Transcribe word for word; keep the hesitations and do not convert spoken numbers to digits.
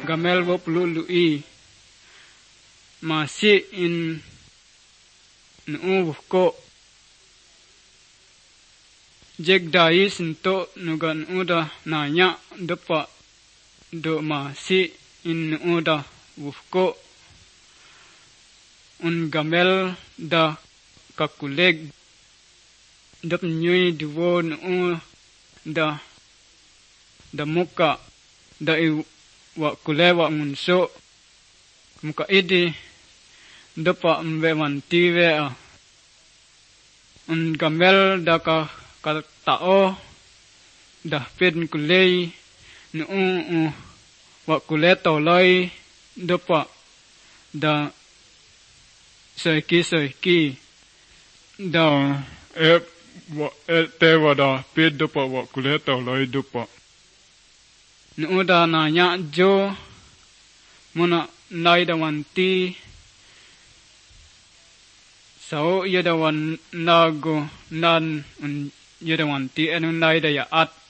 gamel wo pelului masih in nu ko jek dai sinto nugan uda nanya depa do masih in uda wufko un gamel da kakuleg dap nyui duwo nu da da muka da i wa kulewa ngunso muka idi dapa mbe manti we a un gamel da ka ka tao da pen kulei nu u wa kuleto loi dapa da soiki soiki da e wa e te wa da pet dapa wa kuleto loi dapa nu da nanya jo muna nai da wanti sao yada wan nago nan un yada wanti anu nai da ya at